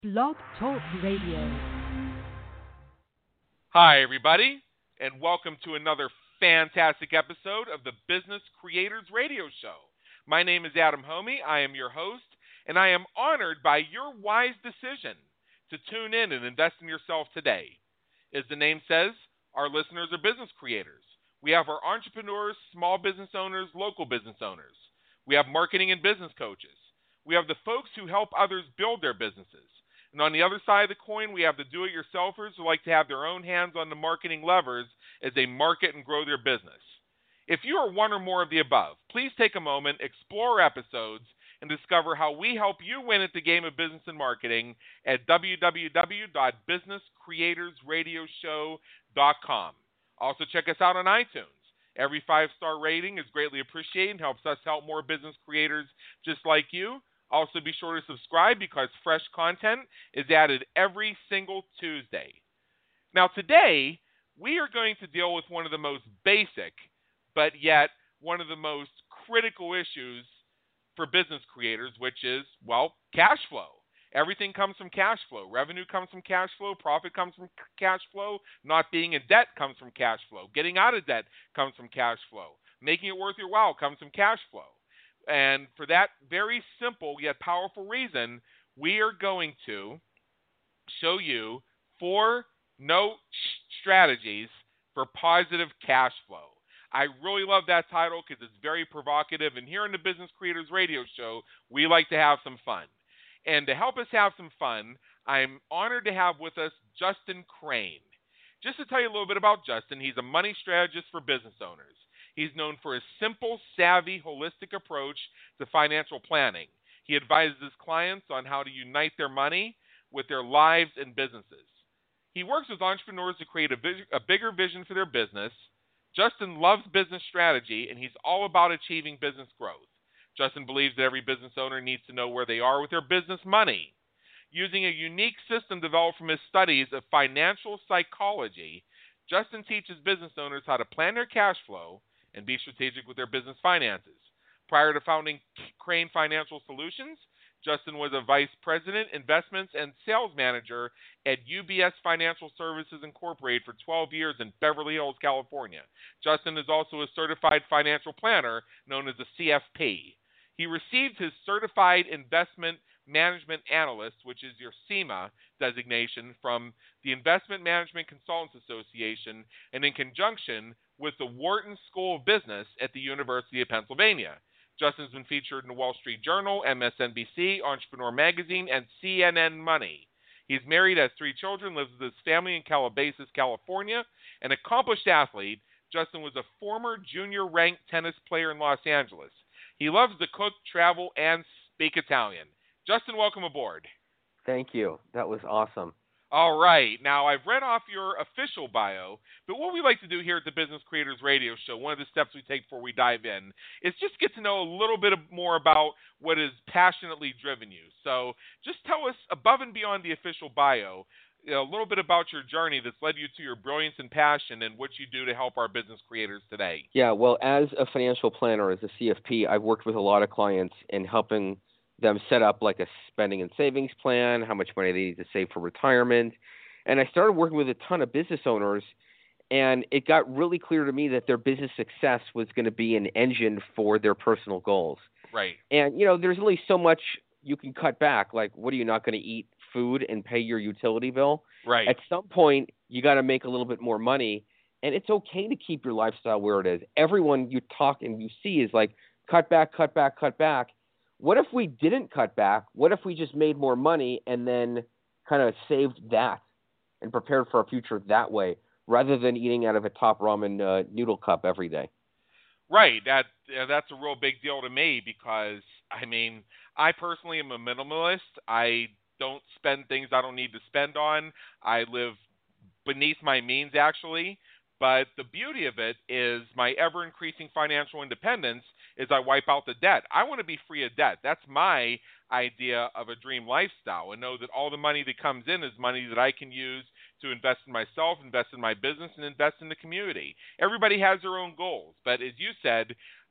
Blog Talk Radio. Hi, everybody, and welcome to another fantastic episode of the Business Creators Radio Show. My name is Adam Homey. I am your host, and I am honored by your wise decision to tune in and invest in yourself today. As the name says, our listeners are business creators. We have our entrepreneurs, small business owners, local business owners. We have marketing and business coaches. We have the folks who help others build their businesses. And on the other side of the coin, we have the do-it-yourselfers who like to have their own hands on the marketing levers as they market and grow their business. If you are one or more of the above, please take a moment, explore episodes, and discover how we help you win at the game of business and marketing at www.businesscreatorsradioshow.com. Also, check us out on iTunes. Every 5-star rating is greatly appreciated and helps us help more business creators just like you. Also, be sure to subscribe because fresh content is added every single Tuesday. Now, today, we are going to deal with one of the most basic, but yet one of the most critical issues for business creators, which is, well, cash flow. Everything comes from cash flow. Revenue comes from cash flow. Profit comes from cash flow. Not being in debt comes from cash flow. Getting out of debt comes from cash flow. Making it worth your while comes from cash flow. And for that very simple yet powerful reason, we are going to show you 4 strategies for positive cash flow. I really love that title because it's very provocative. And here in the Business Creators Radio Show, we like to have some fun. And to help us have some fun, I'm honored to have with us Justin Crane. Just to tell you a little bit about Justin, he's a money strategist for business owners. He's known for his simple, savvy, holistic approach to financial planning. He advises his clients on how to unite their money with their lives and businesses. He works with entrepreneurs to create a bigger vision for their business. Justin loves business strategy, and he's all about achieving business growth. Justin believes that every business owner needs to know where they are with their business money. Using a unique system developed from his studies of financial psychology, Justin teaches business owners how to plan their cash flow and be strategic with their business finances. Prior to founding Crane Financial Solutions, Justin was a vice president, investments, and sales manager at UBS Financial Services Incorporated for 12 years in Beverly Hills, California. Justin is also a certified financial planner known as a CFP. He received his Certified Investment Management Analyst, which is your CIMA designation, from the Investment Management Consultants Association and in conjunction with the Wharton School of Business at the University of Pennsylvania. Justin's been featured in the Wall Street Journal, MSNBC, Entrepreneur Magazine, and CNN Money. He's married, has 3 children, lives with his family in Calabasas, California. An accomplished athlete, Justin was a former junior-ranked tennis player in Los Angeles. He loves to cook, travel, and speak Italian. Justin, welcome aboard. Thank you. That was awesome. All right. Now, I've read off your official bio, but what we like to do here at the Business Creators Radio Show, one of the steps we take before we dive in, is just get to know a little bit more about what has passionately driven you. So just tell us, above and beyond the official bio, a little bit about your journey that's led you to your brilliance and passion and what you do to help our business creators today. Yeah, well, as a financial planner, as a CFP, I've worked with a lot of clients in helping them set up like a spending and savings plan, how much money they need to save for retirement. And I started working with a ton of business owners, and it got really clear to me that their business success was going to be an engine for their personal goals. Right. And, there's only so much you can cut back. Like, what are you not going to eat food and pay your utility bill? Right. At some point, you got to make a little bit more money, and it's okay to keep your lifestyle where it is. Everyone you talk and you see is like, cut back, cut back, cut back. What if we didn't cut back? What if we just made more money and then kind of saved that and prepared for our future that way, rather than eating out of a top ramen noodle cup every day? Right. That's a real big deal to me because, I personally am a minimalist. I don't spend things I don't need to spend on. I live beneath my means, actually. But the beauty of it is my ever-increasing financial independence is I wipe out the debt. I want to be free of debt. That's my idea of a dream lifestyle, and know that all the money that comes in is money that I can use to invest in myself, invest in my business, and invest in the community. Everybody has their own goals. But as you said,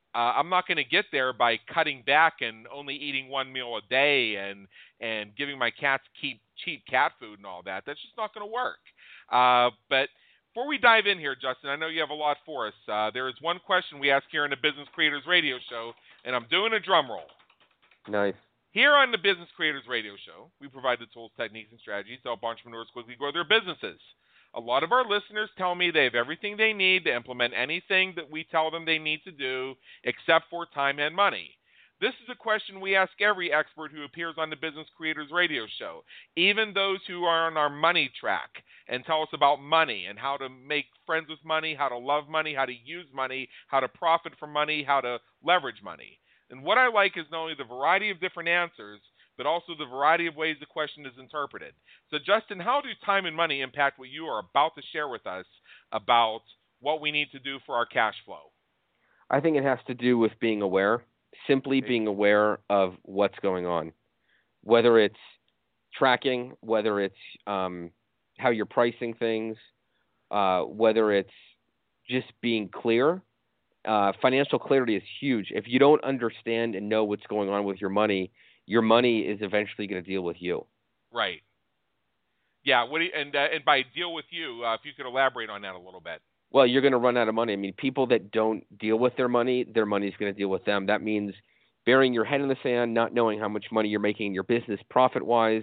I'm not going to get there by cutting back and only eating one meal a day and giving my cats cheap cat food and all that. That's just not going to work. But before we dive in here, Justin, I know you have a lot for us. There is one question we ask here on the Business Creators Radio Show, and I'm doing a drum roll. Nice. Here on the Business Creators Radio Show, we provide the tools, techniques, and strategies to help entrepreneurs quickly grow their businesses. A lot of our listeners tell me they have everything they need to implement anything that we tell them they need to do, except for time and money. This is a question we ask every expert who appears on the Business Creators Radio Show, even those who are on our money track and tell us about money and how to make friends with money, how to love money, how to use money, how to profit from money, how to leverage money. And what I like is not only the variety of different answers, but also the variety of ways the question is interpreted. So, Justin, how do time and money impact what you are about to share with us about what we need to do for our cash flow? I think it has to do with being aware, simply being aware of what's going on, whether it's tracking, whether it's how you're pricing things, whether it's just being clear. Financial clarity is huge. If you don't understand and know what's going on with your money is eventually going to deal with you. Right. Yeah. And by deal with you, if you could elaborate on that a little bit. Well, you're going to run out of money. I mean, people that don't deal with their money's going to deal with them. That means burying your head in the sand, not knowing how much money you're making in your business profit-wise,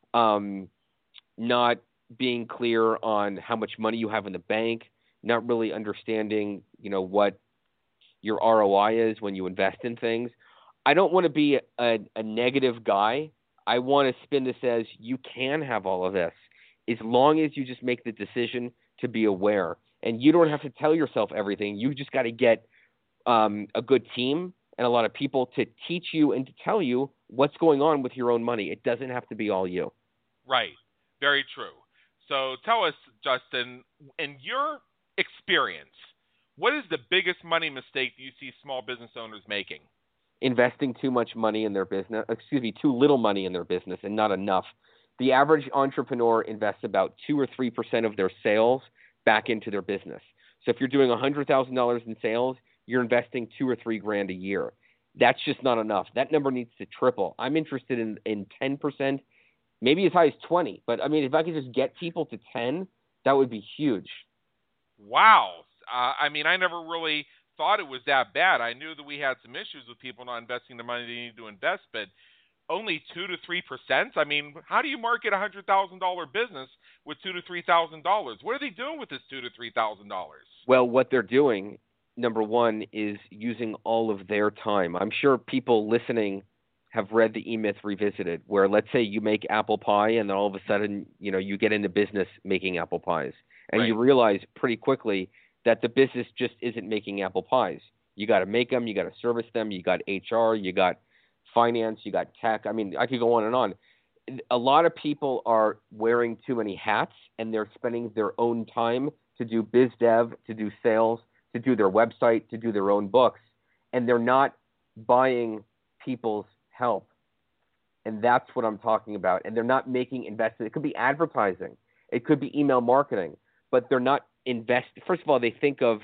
not being clear on how much money you have in the bank, not really understanding, what your ROI is when you invest in things. I don't want to be a negative guy. I want to spin this as you can have all of this as long as you just make the decision to be aware. And you don't have to tell yourself everything. You just got to get a good team and a lot of people to teach you and to tell you what's going on with your own money. It doesn't have to be all you. Right. Very true. So tell us, Justin, in your experience, what is the biggest money mistake you see small business owners making? Investing too much money in their business, too little money in their business and not enough. The average entrepreneur invests about 2 or 3% of their sales back into their business. So if you're doing $100,000 in sales, you're investing $2 or $3 grand a year. That's just not enough. That number needs to triple. I'm interested in 10%, maybe as high as 20. But I mean, if I could just get people to 10, that would be huge. Wow. I mean, I never really thought it was that bad. I knew that we had some issues with people not investing the money they need to invest, but only 2 to 3%. I mean, how do you market a $100,000 business with $2,000 to $3,000? What are they doing with this $2,000 to $3,000? Well, what they're doing, number one, is using all of their time. I'm sure people listening have read the E-Myth Revisited, where let's say you make apple pie, and then all of a sudden, you get into business making apple pies, and you realize pretty quickly that the business just isn't making apple pies. You got to make them, you got to service them, you got HR, you got finance, you got tech. I mean, I could go on and on. A lot of people are wearing too many hats, and they're spending their own time to do biz dev, to do sales, to do their website, to do their own books, and they're not buying people's help. And that's what I'm talking about. And they're not making investments. It could be advertising. It could be email marketing, but they're not investing. First of all, they think of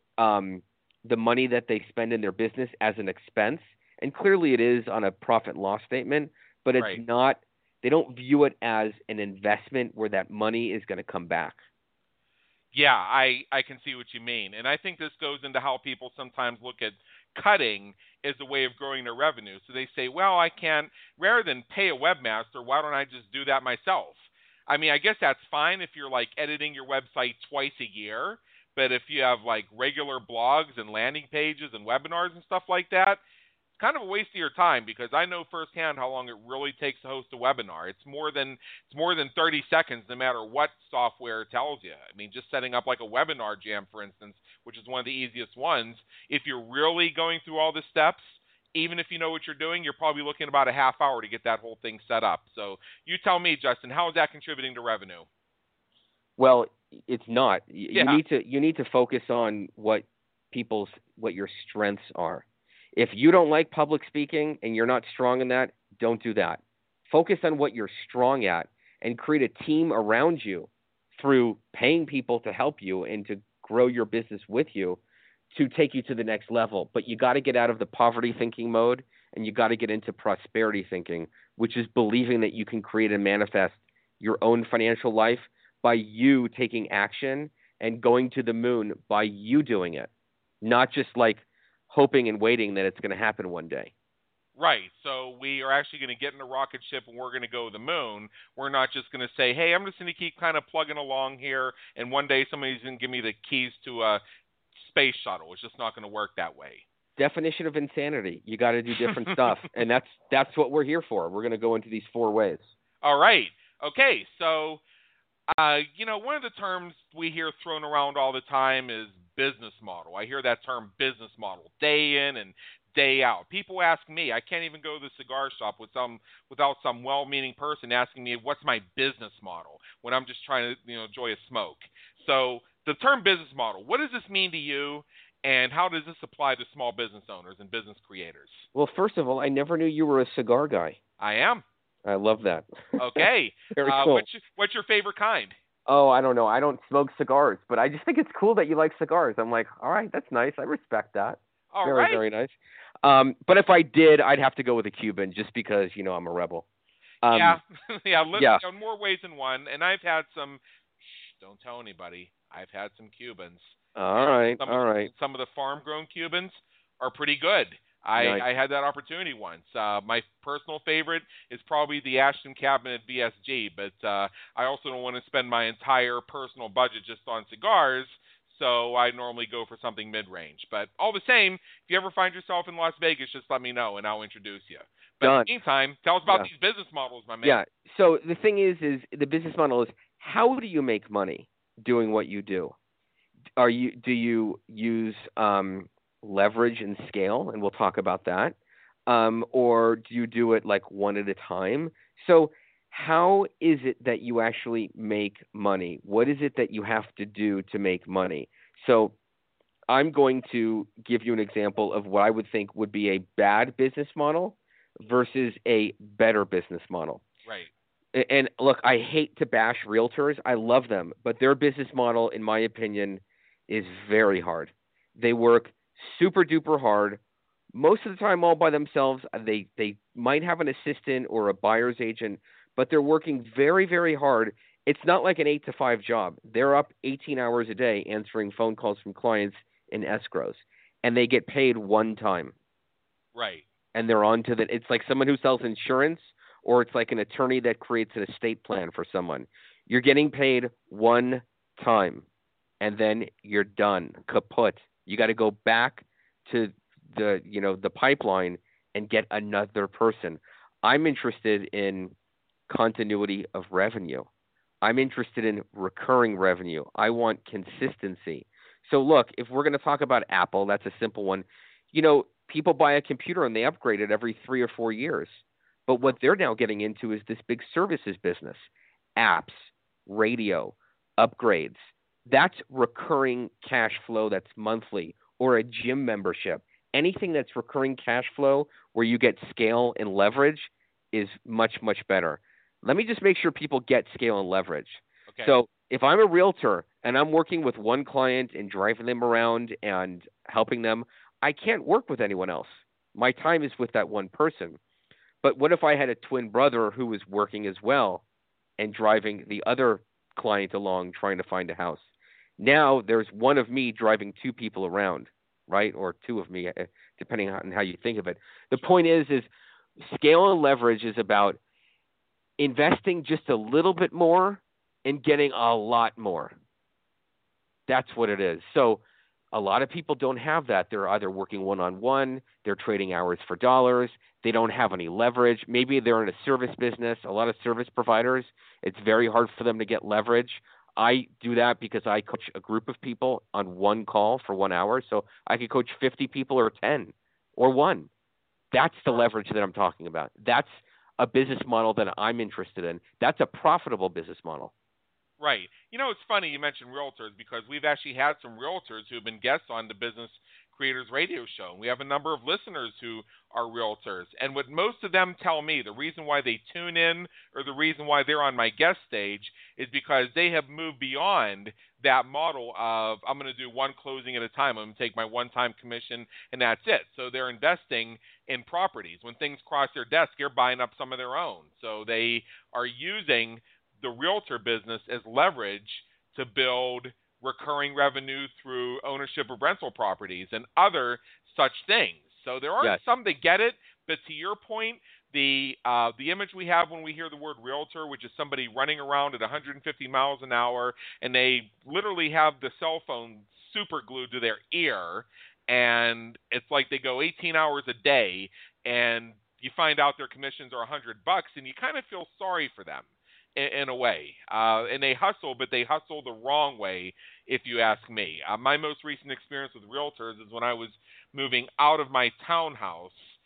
the money that they spend in their business as an expense. And clearly it is on a profit and loss statement, but it's not, they don't view it as an investment where that money is going to come back. Yeah, I can see what you mean. And I think this goes into how people sometimes look at cutting as a way of growing their revenue. So they say, well, I can't, rather than pay a webmaster, why don't I just do that myself? I mean, I guess that's fine if you're like editing your website twice a year, but if you have like regular blogs and landing pages and webinars and stuff like that, it's kind of a waste of your time, because I know firsthand how long it really takes to host a webinar. It's more than 30 seconds, no matter what software tells you. I mean, just setting up like a Webinar Jam, for instance, which is one of the easiest ones. If you're really going through all the steps, even if you know what you're doing, you're probably looking about a half hour to get that whole thing set up. So you tell me, Justin, how is that contributing to revenue? Well, it's not. Yeah. You need to focus on what your strengths are. If you don't like public speaking and you're not strong in that, don't do that. Focus on what you're strong at and create a team around you through paying people to help you and to grow your business with you to take you to the next level. But you got to get out of the poverty thinking mode, and you got to get into prosperity thinking, which is believing that you can create and manifest your own financial life by you taking action and going to the moon by you doing it, not just like hoping and waiting that it's going to happen one day. Right. So we are actually going to get in a rocket ship and we're going to go to the moon. We're not just going to say, hey, I'm just going to keep kind of plugging along here, and one day somebody's going to give me the keys to a space shuttle. It's just not going to work that way. Definition of insanity. You got to do different stuff, and that's what we're here for. We're going to go into these 4 ways. All right. Okay. So, one of the terms we hear thrown around all the time is business model. I hear that term business model day in and day out. People ask me, I can't even go to the cigar shop without some well-meaning person asking me what's my business model when I'm just trying to enjoy a smoke. So the term business model, what does this mean to you, and how does this apply to small business owners and business creators? Well, first of all, I never knew you were a cigar guy. I am. I love that. Okay. Very cool. What's your favorite kind? Oh, I don't know. I don't smoke cigars, but I just think it's cool that you like cigars. I'm like, all right, that's nice. I respect that. All very, right. Very nice. But if I did, I'd have to go with a Cuban just because, I'm a rebel. Yeah. Yeah. More ways than one. And I've had some, don't tell anybody, I've had some Cubans. All right. Some of the farm-grown Cubans are pretty good. Nice. I had that opportunity once. My personal favorite is probably the Ashton Cabinet BSG, but I also don't want to spend my entire personal budget just on cigars, so I normally go for something mid-range. But all the same, if you ever find yourself in Las Vegas, just let me know, and I'll introduce you. But Done. in the meantime, tell us about these business models, my man. Yeah. So the thing is the business model is, how do you make money doing what you do? Do you use leverage and scale, and we'll talk about that, or do you do it like one at a time? So how is it that you actually make money? What is it that you have to do to make money? So I'm going to give you an example of what I would think would be a bad business model versus a better business model. Right. And look, I hate to bash realtors. I love them, but their business model, in my opinion, is very hard. They work super duper hard. Most of the time all by themselves. They might have an assistant or a buyer's agent, but they're working very, very hard. It's not like an 8-to-5 job. They're up 18 hours a day answering phone calls from clients in escrows, and they get paid one time. Right. And they're on to it's like someone who sells insurance, or it's like an attorney that creates an estate plan for someone. You're getting paid one time, and then you're done, kaput. You got to go back to the pipeline and get another person. I'm interested in continuity of revenue. I'm interested in recurring revenue. I want consistency. So look, if we're going to talk about Apple, that's a simple one. People buy a computer and they upgrade it every 3 or 4 years. But what they're now getting into is this big services business, apps, radio, upgrades. That's recurring cash flow that's monthly, or a gym membership. Anything that's recurring cash flow where you get scale and leverage is much, much better. Let me just make sure people get scale and leverage. Okay. So if I'm a realtor and I'm working with one client and driving them around and helping them, I can't work with anyone else. My time is with that one person. But what if I had a twin brother who was working as well and driving the other client along trying to find a house? Now there's one of me driving 2 people around, right? Or 2 of me, depending on how you think of it. The point is scale and leverage is about investing just a little bit more and getting a lot more. That's what it is. So a lot of people don't have that. They're either working one-on-one, they're trading hours for dollars, they don't have any leverage. Maybe they're in a service business. A lot of service providers, it's very hard for them to get leverage. I do that because I coach a group of people on one call for 1 hour. So I could coach 50 people or 10 or 1. That's the leverage that I'm talking about. That's a business model that I'm interested in. That's a profitable business model. Right. It's funny you mentioned realtors, because we've actually had some realtors who have been guests on the Business Creators Radio Show. And we have a number of listeners who are realtors. And what most of them tell me, the reason why they tune in or the reason why they're on my guest stage is because they have moved beyond that model of I'm going to do one closing at a time. I'm going to take my one-time commission and that's it. So they're investing in properties. When things cross their desk, they're buying up some of their own. So they are using the realtor business as leverage to build recurring revenue through ownership of rental properties and other such things. So there are some that get it, but to your point, the image we have when we hear the word realtor, which is somebody running around at 150 miles an hour, and they literally have the cell phone super glued to their ear, and it's like they go 18 hours a day, and you find out their commissions are $100, and you kind of feel sorry for them in a way. And they hustle, but they hustle the wrong way, if you ask me. My most recent experience with realtors is when I was moving out of my townhouse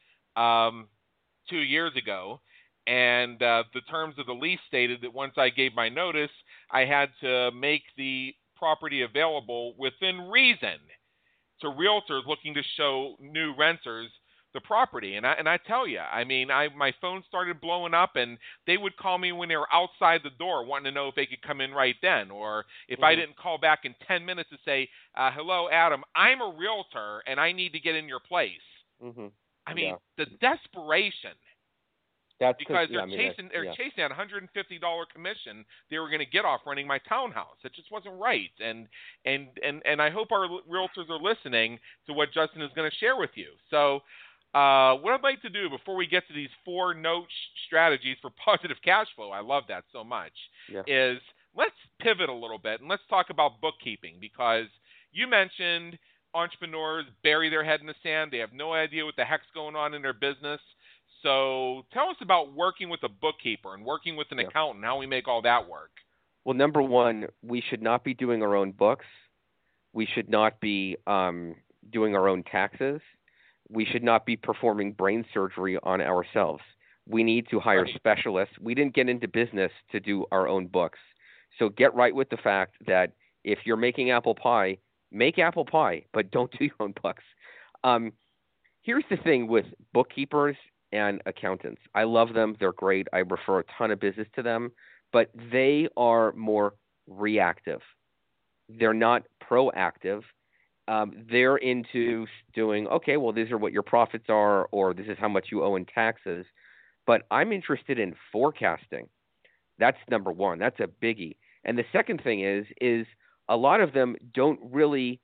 2 years ago, and the terms of the lease stated that once I gave my notice, I had to make the property available within reason to realtors looking to show new renters the property. And I tell you, I mean, my phone started blowing up, and they would call me when they were outside the door wanting to know if they could come in right then, or if I didn't call back in 10 minutes to say, hello, Adam, I'm a realtor, and I need to get in your place. I mean, the desperation. That's because they're chasing that $150 commission they were going to get off running my townhouse. It just wasn't right. And I hope our realtors are listening to what Justin is going to share with you. So what I'd like to do before we get to these 4-note strategies for positive cash flow, I love that so much, is let's pivot a little bit and let's talk about bookkeeping, because you mentioned entrepreneurs bury their head in the sand. They have no idea what the heck's going on in their business. So tell us about working with a bookkeeper and working with an accountant, how we make all that work. Well, number one, we should not be doing our own books. We should not be doing our own taxes. We should not be performing brain surgery on ourselves. We need to hire specialists. We didn't get into business to do our own books. So get right with the fact that if you're making apple pie, make apple pie, but don't do your own books. Here's the thing with bookkeepers and accountants. I love them. They're great. I refer a ton of business to them, but they are more reactive. They're not proactive. They're into doing, okay, well, these are what your profits are, or this is how much you owe in taxes. But I'm interested in forecasting. That's number one. That's a biggie. And the second thing is a lot of them don't really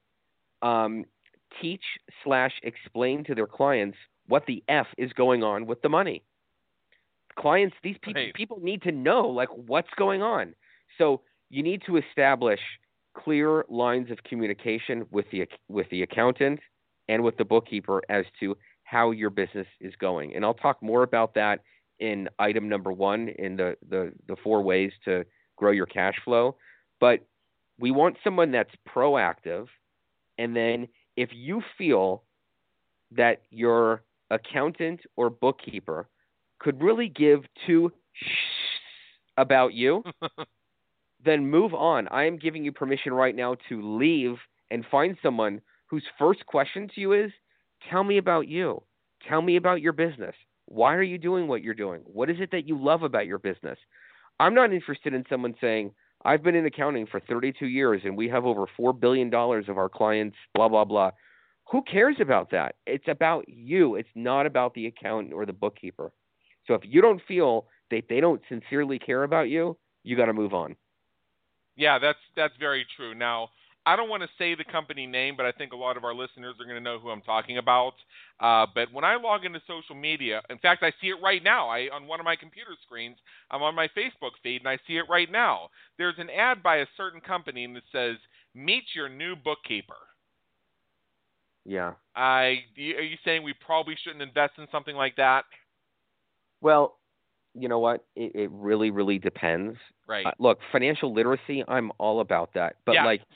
teach/explain to their clients what the F is going on with the money. Clients, these people need to know, like, what's going on. So you need to establish clear lines of communication with the accountant and with the bookkeeper as to how your business is going. And I'll talk more about that in item number 1 in the 4 ways to grow your cash flow. But we want someone that's proactive. And then if you feel that your accountant or bookkeeper could really give 2 about you, then move on. I am giving you permission right now to leave and find someone whose first question to you is, tell me about you. Tell me about your business. Why are you doing what you're doing? What is it that you love about your business? I'm not interested in someone saying, I've been in accounting for 32 years and we have over $4 billion of our clients, blah, blah, blah. Who cares about that? It's about you. It's not about the accountant or the bookkeeper. So if you don't feel that they don't sincerely care about you, you got to move on. Yeah, that's very true. Now, I don't want to say the company name, but I think a lot of our listeners are going to know who I'm talking about. But when I log into social media, in fact, I see it right now. On one of my computer screens, I'm on my Facebook feed, and I see it right now. There's an ad by a certain company that says, meet your new bookkeeper. Yeah. Are you saying we probably shouldn't invest in something like that? Well, you know what? It really, really depends. Right. Look, financial literacy, I'm all about that. But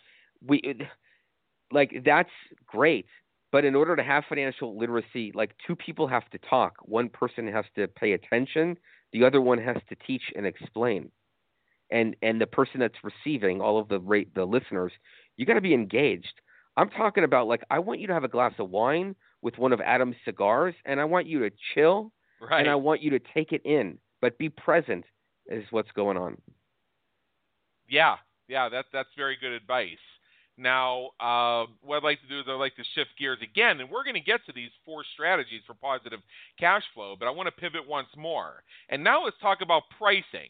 that's great. But in order to have financial literacy, 2 people have to talk. One person has to pay attention. The other one has to teach and explain. And the person that's receiving, all of the listeners, you got to be engaged. I'm talking about like I want you to have a glass of wine with one of Adam's cigars, and I want you to chill, and I Right. want you to take it in, but be present is what's going on. Yeah, yeah, that's very good advice. Now, what I'd like to do is I'd like to shift gears again, and we're going to get to these 4 strategies for positive cash flow, but I want to pivot once more. And now let's talk about pricing.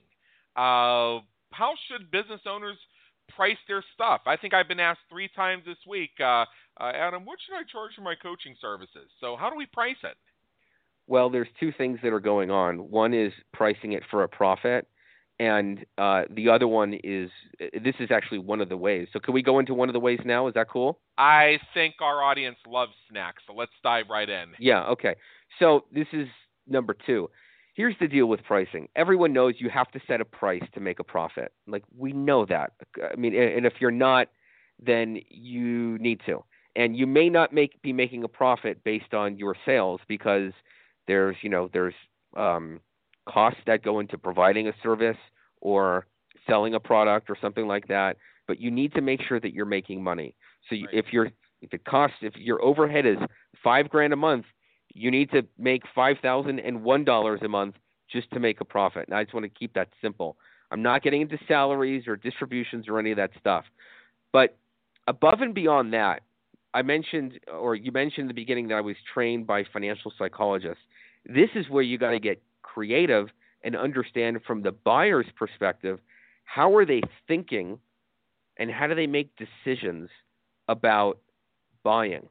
How should business owners price their stuff? I think I've been asked 3 times this week, Adam, what should I charge for my coaching services? So how do we price it? Well, there's two things that are going on. One is pricing it for a profit, and the other one is this is actually one of the ways. So, can we go into one of the ways now? Is that cool? I think our audience loves snacks, so let's dive right in. Yeah. Okay. So this is number two. Here's the deal with pricing. Everyone knows you have to set a price to make a profit. Like we know that. I mean, and if you're not, then you need to. And you may not be making a profit based on your sales because there's costs that go into providing a service or selling a product or something like that. But you need to make sure that you're making money. So Right. if your overhead is $5,000 a month, you need to make $5,001 a month just to make a profit. And I just want to keep that simple. I'm not getting into salaries or distributions or any of that stuff. But above and beyond that, you mentioned in the beginning that I was trained by financial psychologists. This is where you got to get creative and understand from the buyer's perspective, how are they thinking and how do they make decisions about buying?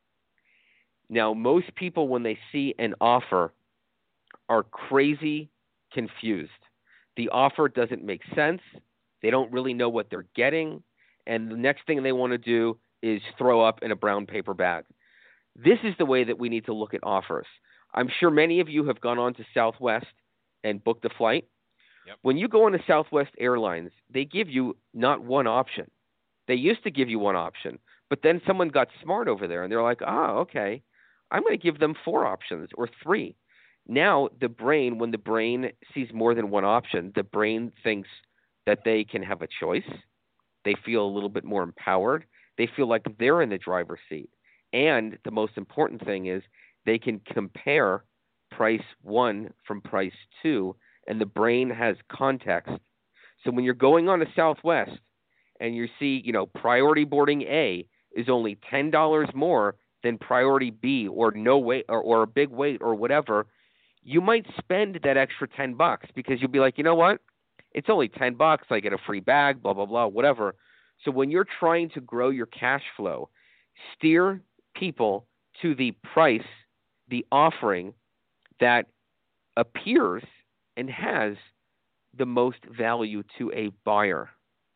Now, most people, when they see an offer, are crazy confused. The offer doesn't make sense. They don't really know what they're getting. And the next thing they want to do is throw up in a brown paper bag. This is the way that we need to look at offers. I'm sure many of you have gone on to Southwest and booked a flight. Yep. When you go on to Southwest Airlines, they give you not one option. They used to give you one option, but then someone got smart over there and they're like, okay, I'm going to give them 4 options or 3. Now, when the brain sees more than one option, the brain thinks that they can have a choice. They feel a little bit more empowered. They feel like they're in the driver's seat. And the most important thing is they can compare price 1 from price 2, and the brain has context. So when you're going on to Southwest and you see, priority boarding A is only $10 more than priority B or no wait or a big wait or whatever, you might spend that extra $10 because you'll be like, you know what? It's only $10. I get a free bag, blah, blah, blah, whatever. So when you're trying to grow your cash flow, steer people to the price, the offering that appears and has the most value to a buyer.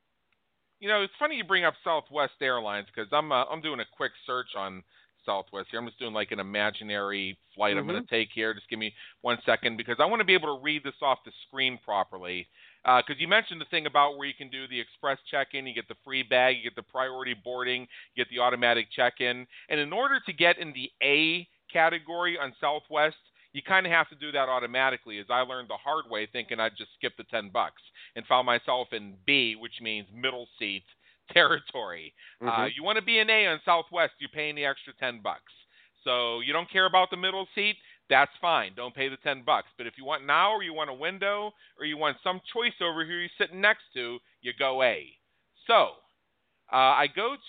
It's funny you bring up Southwest Airlines because I'm doing a quick search on Southwest here. I'm just doing like an imaginary flight I'm going to take here. Just give me 1 second because I want to be able to read this off the screen properly. Because you mentioned the thing about where you can do the express check-in, you get the free bag, you get the priority boarding, you get the automatic check-in. And in order to get in the A category on Southwest, you kind of have to do that automatically, as I learned the hard way thinking I'd just skip the $10 and found myself in B, which means middle seat territory. You want to be an A on Southwest, you're paying the extra $10. So you don't care about the middle seat, that's fine. Don't pay the $10. But if you want now, or you want a window, or you want some choice over here you're sitting next to, you go A. So I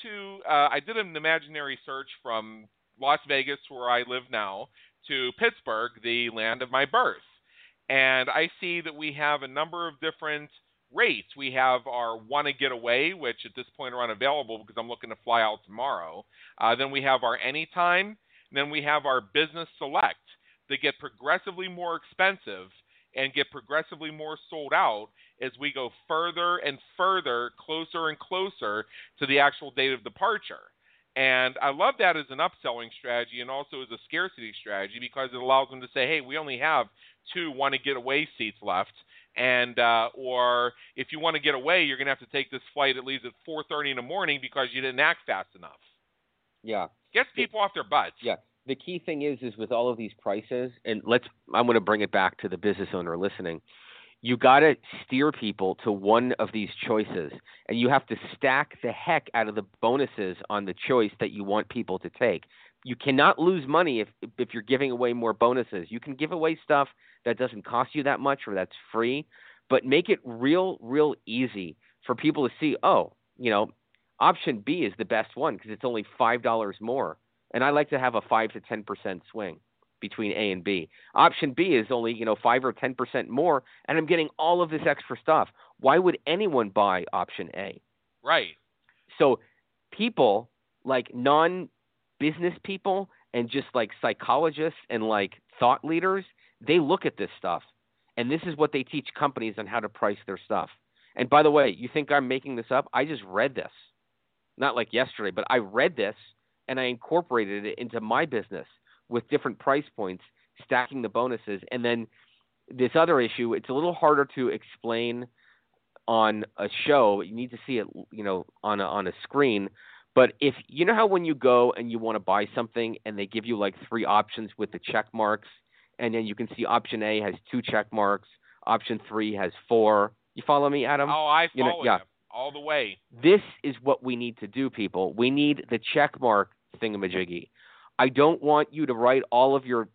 did an imaginary search from Las Vegas, where I live now, to Pittsburgh, the land of my birth. And I see that we have a number of different rates. We have our Want to Get Away, which at this point are unavailable because I'm looking to fly out tomorrow. Then we have our Anytime. And then we have our Business Select. They get progressively more expensive and get progressively more sold out as we go further and further, closer and closer to the actual date of departure. And I love that as an upselling strategy and also as a scarcity strategy because it allows them to say, hey, we only have 2 Want to Get Away seats left. And or if you want to get away, you're going to have to take this flight at least at 4:30 in the morning because you didn't act fast enough. Yeah. Gets people off their butts. Yeah. The key thing is with all of these prices, and I'm going to bring it back to the business owner listening. You got to steer people to one of these choices, and you have to stack the heck out of the bonuses on the choice that you want people to take. You cannot lose money if you're giving away more bonuses. You can give away stuff that doesn't cost you that much or that's free, but make it real easy for people to see, oh, option B is the best one because it's only $5 more. And I like to have a 5 to 10% swing between A and B. Option B is only, 5 or 10% more, and I'm getting all of this extra stuff. Why would anyone buy option A? Right. So people like non-business people and just like psychologists and like thought leaders, they look at this stuff, and this is what they teach companies on how to price their stuff. And by the way, you think I'm making this up? I just read this. Not like yesterday, but I read this, and I incorporated it into my business with different price points, stacking the bonuses. And then this other issue, it's a little harder to explain on a show. You need to see it, on a screen. But if you know how when you go and you want to buy something and they give you like 3 options with the check marks, and then you can see option A has 2 check marks, option 3 has 4. You follow me, Adam? Oh, I follow yeah. you all the way. This is what we need to do, people. We need the check mark thingamajiggy. I don't want you to write all of your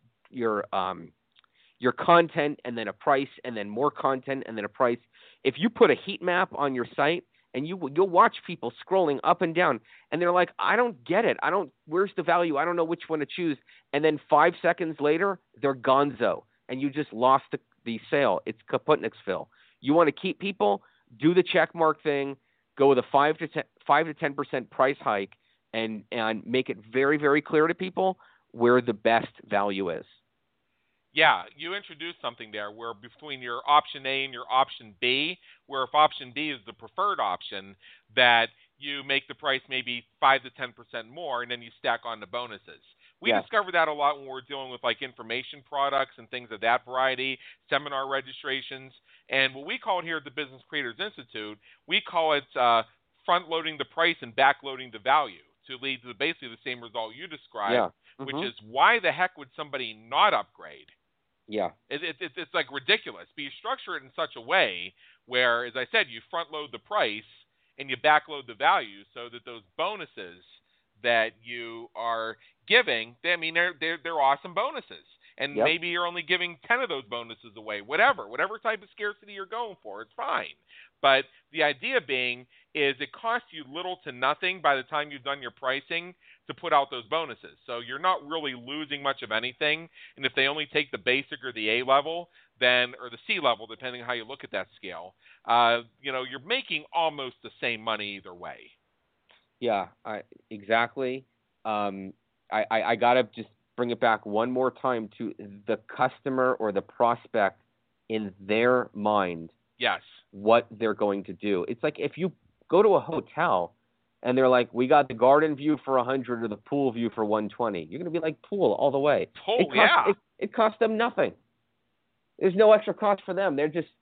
content and then a price and then more content and then a price. If you put a heat map on your site and you'll watch people scrolling up and down and they're like, I don't get it. Where's the value? I don't know which one to choose. And then 5 seconds later, they're gonzo and you just lost the sale. It's Kaputniksville. You want to keep people, do the check mark thing, go with a 5 to 10% price hike, and make it very, very clear to people where the best value is. Yeah, you introduced something there where between your option A and your option B, where if option B is the preferred option, that you make the price maybe 5 to 10% more, and then you stack on the bonuses. We discovered that a lot when we were dealing with like information products and things of that variety, seminar registrations, and what we call it here at the Business Creators Institute, we call it front-loading the price and back-loading the value to lead to basically the same result you described, which is why the heck would somebody not upgrade? Yeah. It's like ridiculous. But you structure it in such a way where, as I said, you front-load the price and you back-load the value so that those bonuses that you are giving, they're awesome bonuses. And maybe you're only giving 10 of those bonuses away, whatever type of scarcity you're going for, it's fine. But the idea being is it costs you little to nothing by the time you've done your pricing to put out those bonuses. So you're not really losing much of anything. And if they only take the basic or the A level, then, or the C level, depending on how you look at that scale, you're making almost the same money either way. Yeah, exactly. I got to just bring it back one more time to the customer or the prospect in their mind. Yes. What they're going to do. It's like if you go to a hotel and they're like, we got the garden view for 100 or the pool view for 120. You're going to be like, pool all the way. It costs them nothing. There's no extra cost for them. They're just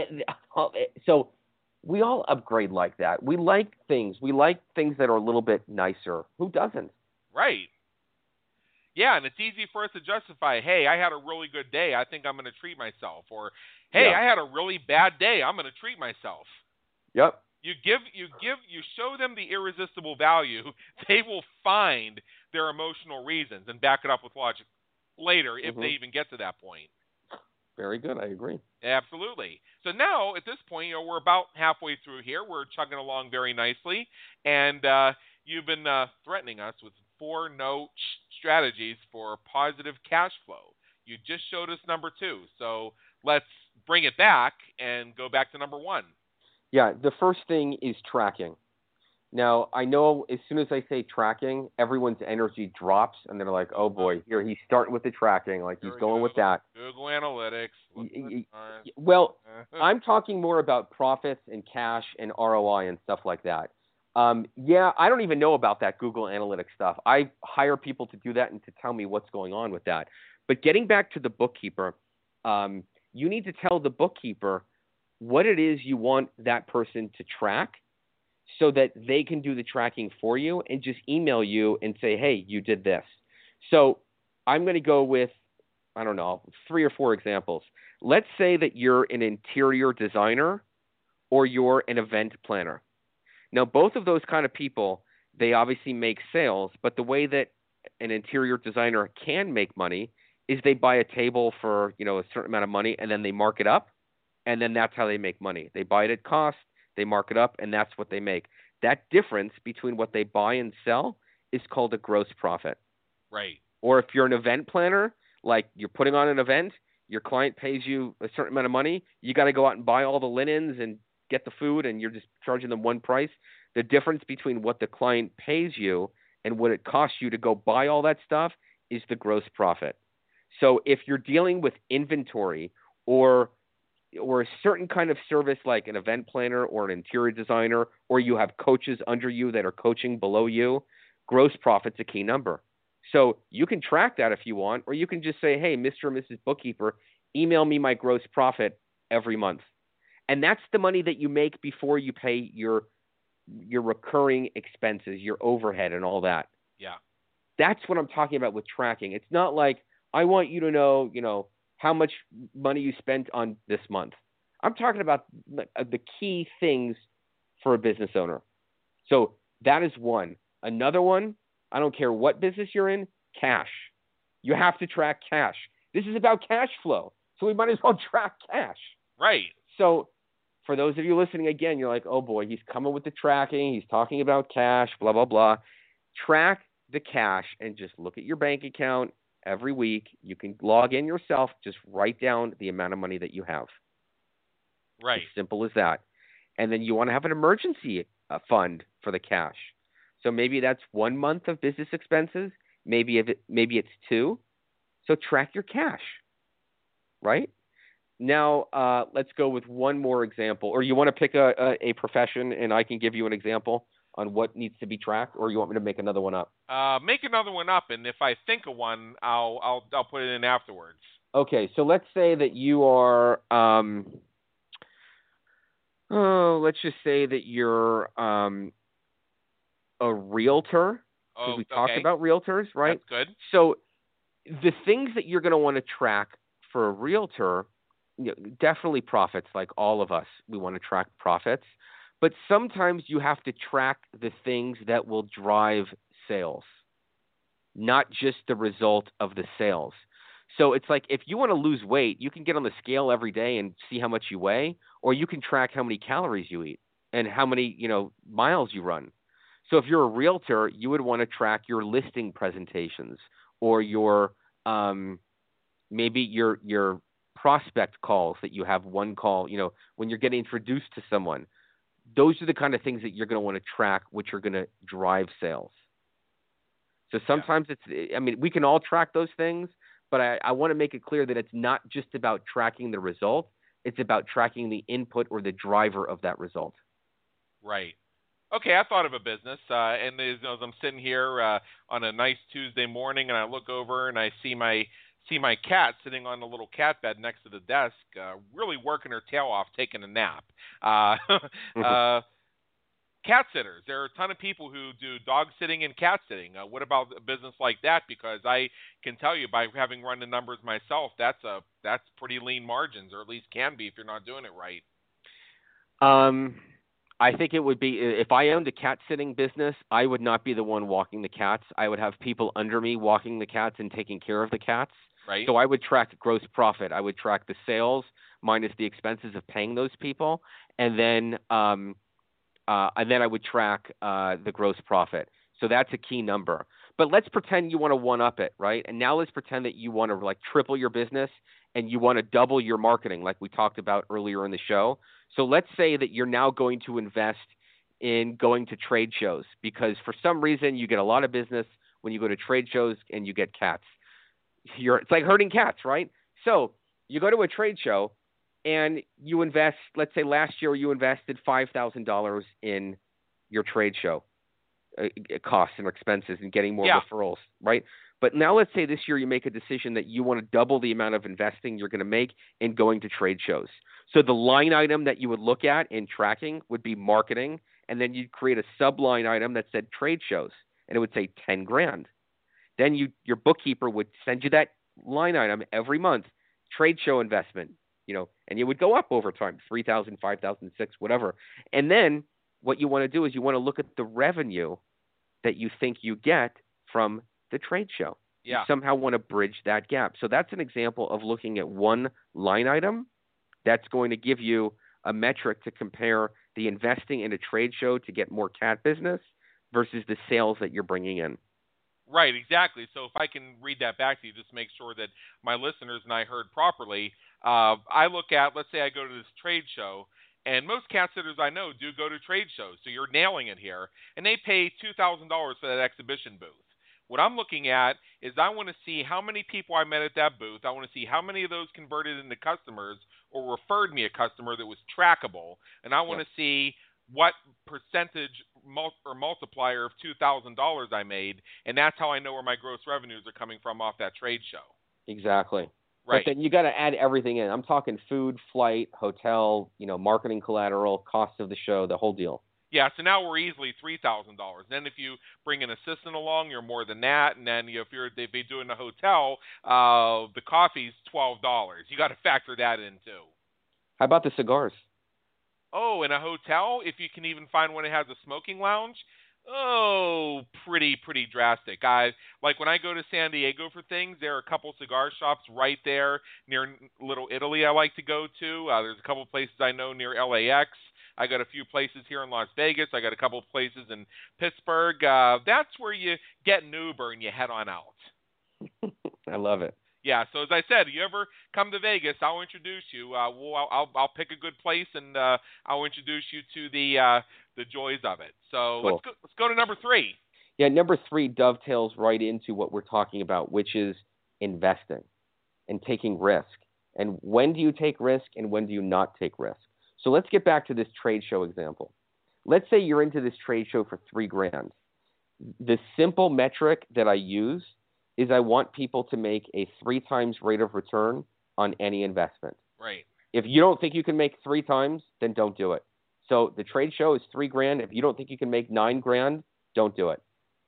so we all upgrade like that. We like things. We like things that are a little bit nicer. Who doesn't? Right. Yeah, and it's easy for us to justify, hey, I had a really good day. I think I'm going to treat myself. Or, hey, I had a really bad day. I'm going to treat myself. Yep. You show them the irresistible value. They will find their emotional reasons and back it up with logic later if they even get to that point. Very good. I agree. Absolutely. So now, at this point, we're about halfway through here. We're chugging along very nicely. And you've been threatening us with 4 strategies for positive cash flow. You just showed us number 2. So let's bring it back and go back to number 1. Yeah, the first thing is tracking. Now, I know as soon as I say tracking, everyone's energy drops, and they're like, oh, boy, here he's starting with the tracking, like he's going with that. Google Analytics. Well, I'm talking more about profits and cash and ROI and stuff like that. I don't even know about that Google Analytics stuff. I hire people to do that and to tell me what's going on with that. But getting back to the bookkeeper, you need to tell the bookkeeper what it is you want that person to track so that they can do the tracking for you and just email you and say, hey, you did this. So I'm going to go with I don't know, 3 or 4 examples. Let's say that you're an interior designer or you're an event planner. Now, both of those kind of people, they obviously make sales, but the way that an interior designer can make money is they buy a table for, a certain amount of money and then they mark it up, and then that's how they make money. They buy it at cost, they mark it up, and that's what they make. That difference between what they buy and sell is called a gross profit. Right. Or if you're an event planner, like you're putting on an event, your client pays you a certain amount of money, you got to go out and buy all the linens and get the food, and you're just charging them one price. The difference between what the client pays you and what it costs you to go buy all that stuff is the gross profit. So if you're dealing with inventory or a certain kind of service like an event planner or an interior designer, or you have coaches under you that are coaching below you, gross profit's a key number. So you can track that if you want, or you can just say, hey, Mr. and Mrs. Bookkeeper, email me my gross profit every month. And that's the money that you make before you pay your recurring expenses, your overhead and all that. Yeah. That's what I'm talking about with tracking. It's not like I want you to know, how much money you spent on this month. I'm talking about the key things for a business owner. So that is one. Another one, I don't care what business you're in, cash. You have to track cash. This is about cash flow. So we might as well track cash. Right. So for those of you listening, again, you're like, oh boy, he's coming with the tracking. He's talking about cash, blah, blah, blah. Track the cash and just look at your bank account every week. You can log in yourself. Just write down the amount of money that you have. Right. As simple as that. And then you want to have an emergency fund for the cash. So maybe that's 1 month of business expenses. Maybe it's 2. So track your cash. Right? Now, let's go with one more example. Or you want to pick a profession, and I can give you an example on what needs to be tracked, or you want me to make another one up? Make another one up, and if I think of one, I'll put it in afterwards. Okay, so let's say that you are, let's just say that you're a realtor. Oh, we talked about realtors, right? That's good. So the things that you're going to want to track for a realtor, definitely profits, like all of us. We want to track profits. But sometimes you have to track the things that will drive sales, not just the result of the sales. So it's like if you want to lose weight, you can get on the scale every day and see how much you weigh, or you can track how many calories you eat and how many, miles you run. So if you're a realtor, you would want to track your listing presentations or your maybe your prospect calls that you have one call, when you're getting introduced to someone. Those are the kind of things that you're going to want to track, which are going to drive sales. So sometimes we can all track those things, but I want to make it clear that it's not just about tracking the result. It's about tracking the input or the driver of that result. Right. Okay, I thought of a business, and as I'm sitting here on a nice Tuesday morning, and I look over and I see my cat sitting on the little cat bed next to the desk, really working her tail off, taking a nap. Cat sitters. There are a ton of people who do dog sitting and cat sitting. What about a business like that? Because I can tell you, by having run the numbers myself, that's pretty lean margins, or at least can be if you're not doing it right. I think it would be, if I owned a cat sitting business, I would not be the one walking the cats. I would have people under me walking the cats and taking care of the cats. Right. So I would track gross profit. I would track the sales minus the expenses of paying those people, and then I would track the gross profit. So that's a key number. But let's pretend you want to one-up it, right? And now let's pretend that you want to triple your business and you want to double your marketing, like we talked about earlier in the show. So let's say that you're now going to invest in going to trade shows because for some reason you get a lot of business when you go to trade shows and you get cats. It's like herding cats, right? So you go to a trade show and you invest, let's say last year you invested $5,000 in your trade show costs and expenses and getting more referrals, right? But now let's say this year you make a decision that you want to double the amount of investing you're going to make in going to trade shows. So the line item that you would look at in tracking would be marketing, and then you'd create a sub-line item that said trade shows, and it would say $10,000. Then your bookkeeper would send you that line item every month, trade show investment, and it would go up over time, 3,000, 5,000, 6, whatever. And then what you want to do is you want to look at the revenue that you think you get from the trade show. Yeah. You somehow want to bridge that gap. So that's an example of looking at one line item that's going to give you a metric to compare the investing in a trade show to get more cat business versus the sales that you're bringing in. Right, exactly. So if I can read that back to you, just make sure that my listeners and I heard properly. I look at, let's say I go to this trade show, and most cat sitters I know do go to trade shows, so you're nailing it here, and they pay $2,000 for that exhibition booth. What I'm looking at is I want to see how many people I met at that booth. I want to see how many of those converted into customers or referred me a customer that was trackable, and I want to see what percentage or multiplier of $2,000 I made, and that's how I know where my gross revenues are coming from off that trade show. Exactly. Right. But then you got to add everything in. I'm talking food, flight, hotel, marketing collateral, cost of the show, the whole deal. Yeah, so now we're easily $3,000. Then if you bring an assistant along, you're more than that. And then if you're doing a hotel, the coffee's $12. You got to factor that in too. How about the cigars? Oh, in a hotel, if you can even find one that has a smoking lounge, pretty drastic. Like when I go to San Diego for things, there are a couple cigar shops right there near Little Italy I like to go to. There's a couple places I know near LAX. I got a few places here in Las Vegas. I got a couple of places in Pittsburgh. That's where you get an Uber and you head on out. I love it. Yeah, so as I said, you ever come to Vegas, I'll introduce you. I'll pick a good place and I'll introduce you to the joys of it. So cool. Let's go to number 3. Yeah, number 3 dovetails right into what we're talking about, which is investing and taking risk. And when do you take risk and when do you not take risk? So let's get back to this trade show example. Let's say you're into this trade show for $3,000. The simple metric that I use is I want people to make a 3 times rate of return on any investment. Right. If you don't think you can make 3 times, then don't do it. So the trade show is $3,000. If you don't think you can make $9,000, don't do it.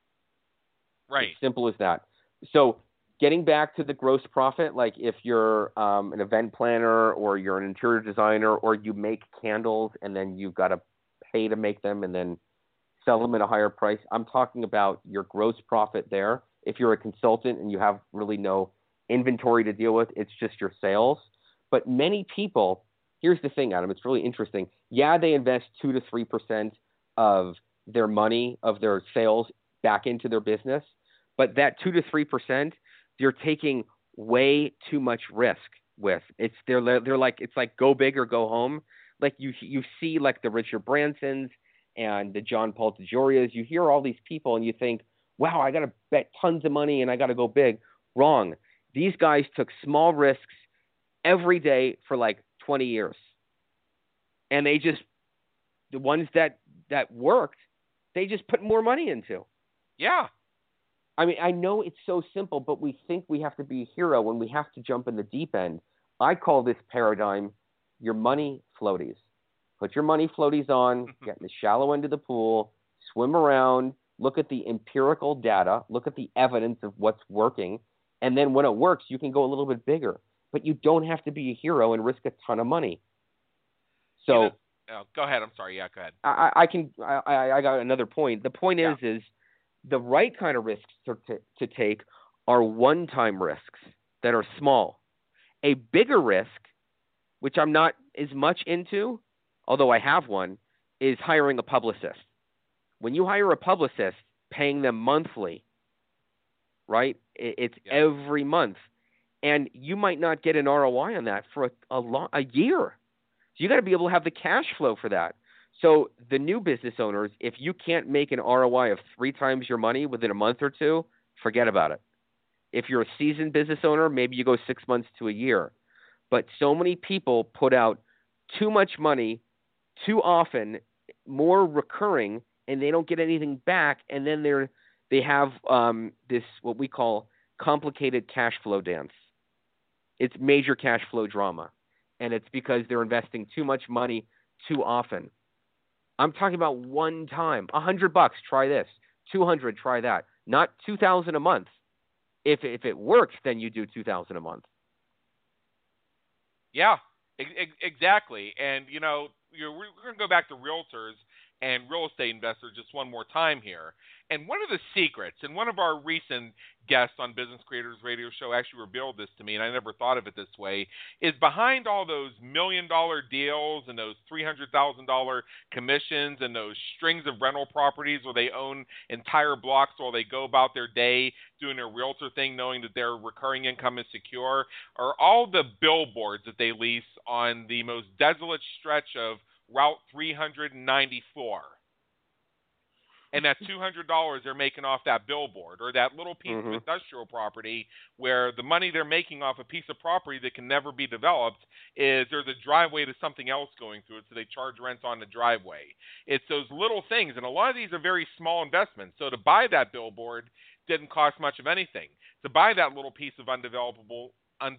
Right. As simple as that. So getting back to the gross profit, like if you're an event planner or you're an interior designer or you make candles and then you've got to pay to make them and then sell them at a higher price, I'm talking about your gross profit there. If you're a consultant and you have really no inventory to deal with, it's just your sales. But many people, here's the thing, Adam, it's really interesting. Yeah, they invest 2 to 3% of their money, of their sales back into their business. But that 2 to 3%, they're taking way too much risk with. They're like, it's like go big or go home. Like you see like the Richard Bransons and the John Paul DeJorias, you hear all these people and you think, wow, I got to bet tons of money and I got to go big. Wrong. These guys took small risks every day for like 20 years. And they just, the ones that worked, they just put more money into. Yeah. I mean, I know it's so simple, but we think we have to be a hero when we have to jump in the deep end. I call this paradigm your money floaties. Put your money floaties on, get in the shallow end of the pool, swim around, look at the empirical data, look at the evidence of what's working, and then when it works, you can go a little bit bigger. But you don't have to be a hero and risk a ton of money. So go ahead. I'm sorry. Yeah, go ahead. I got another point. The point is the right kind of risks to take are one-time risks that are small. A bigger risk, which I'm not as much into, although I have one, is hiring a publicist. When you hire a publicist, paying them monthly, right? It's every month. And you might not get an ROI on that for a year. So you got to be able to have the cash flow for that. So the new business owners, if you can't make an ROI of 3 times your money within a month or two, forget about it. If you're a seasoned business owner, maybe you go 6 months to a year. But so many people put out too much money, too often, more recurring, and they don't get anything back. And then they have this, what we call complicated cash flow dance. It's major cash flow drama. And it's because they're investing too much money too often. I'm talking about one time, $100, try this, 200, try that, not 2,000 a month. if it works, then you do $2,000 a month. Yeah, exactly. And, we're going to go back to realtors and real estate investors just one more time here. And one of the secrets, and one of our recent guests on Business Creators Radio Show actually revealed this to me, and I never thought of it this way, is behind all those $1 million deals and those $300,000 commissions and those strings of rental properties where they own entire blocks while they go about their day doing their realtor thing, knowing that their recurring income is secure, are all the billboards that they lease on the most desolate stretch of Route 394. And that $200 they're making off that billboard, or that little piece of industrial property where the money they're making off a piece of property that can never be developed is there's a driveway to something else going through it, so they charge rent on the driveway. It's those little things, and a lot of these are very small investments. So to buy that billboard didn't cost much of anything. To buy that little piece of undevelopable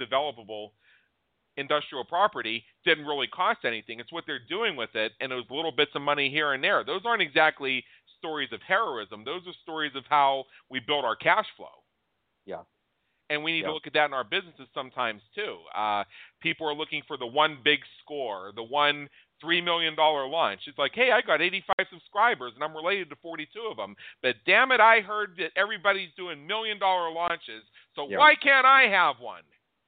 industrial property didn't really cost anything. It's what they're doing with it, and those little bits of money here and there. Those aren't exactly stories of heroism. Those are stories of how we build our cash flow. Yeah. And we need to look at that in our businesses sometimes too. People are looking for the one big score, the one $3 million launch. It's like, hey, I got 85 subscribers and I'm related to 42 of them. But damn it, I heard that everybody's doing $1 million launches. So why can't I have one?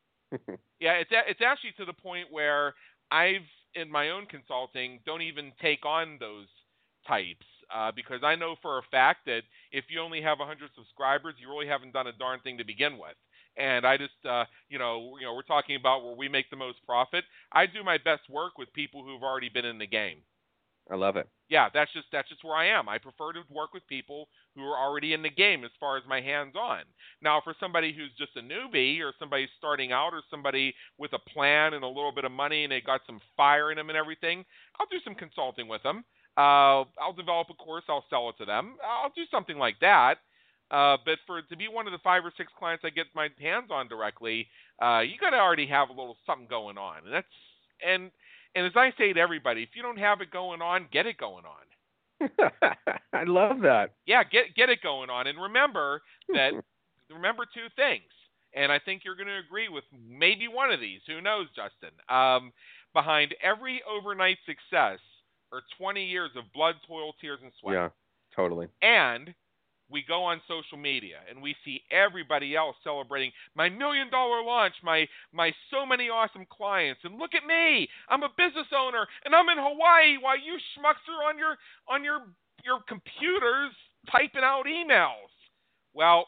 Yeah, it's actually to the point where I've, in my own consulting, don't even take on those types. Because I know for a fact that if you only have 100 subscribers, you really haven't done a darn thing to begin with. And I just, we're talking about where we make the most profit. I do my best work with people who've already been in the game. I love it. Yeah, that's just where I am. I prefer to work with people who are already in the game as far as my hands-on. Now, for somebody who's just a newbie, or somebody starting out, or somebody with a plan and a little bit of money and they got some fire in them and everything, I'll do some consulting with them. I'll develop a course. I'll sell it to them. I'll do something like that. But to be one of the 5 or 6 clients I get my hands on directly, you got to already have a little something going on. And as I say to everybody, if you don't have it going on, get it going on. I love that. Yeah, get it going on. And remember 2 things. And I think you're going to agree with maybe one of these. Who knows, Justin? Behind every overnight success or 20 years of blood, toil, tears, and sweat. Yeah, totally. And we go on social media and we see everybody else celebrating my $1 million launch, my so many awesome clients, and look at me, I'm a business owner and I'm in Hawaii while you schmucks are on your computers typing out emails. Well,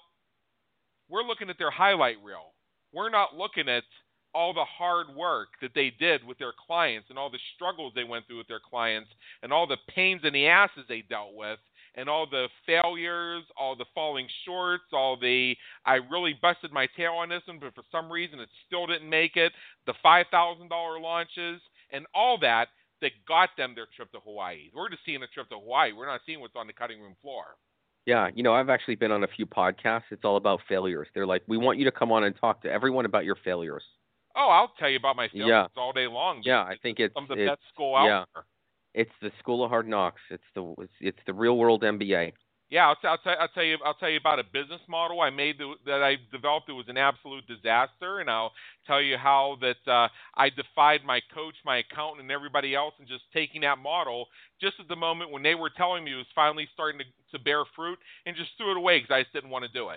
we're looking at their highlight reel. We're not looking at all the hard work that they did with their clients and all the struggles they went through with their clients and all the pains in the asses they dealt with and all the failures, all the falling shorts, all the I really busted my tail on this one, but for some reason it still didn't make it, the $5,000 launches and all that got them their trip to Hawaii. We're just seeing a trip to Hawaii. We're not seeing what's on the cutting room floor. Yeah, I've actually been on a few podcasts. It's all about failures. They're like, we want you to come on and talk to everyone about your failures. Oh, I'll tell you about my failures all day long. Yeah, I think it's the best school out there. It's the school of hard knocks. It's the real world MBA. Yeah, I'll tell you about a business model I made that I developed. It was an absolute disaster, and I'll tell you how that I defied my coach, my accountant, and everybody else, and just taking that model just at the moment when they were telling me it was finally starting to bear fruit, and just threw it away because I just didn't want to do it.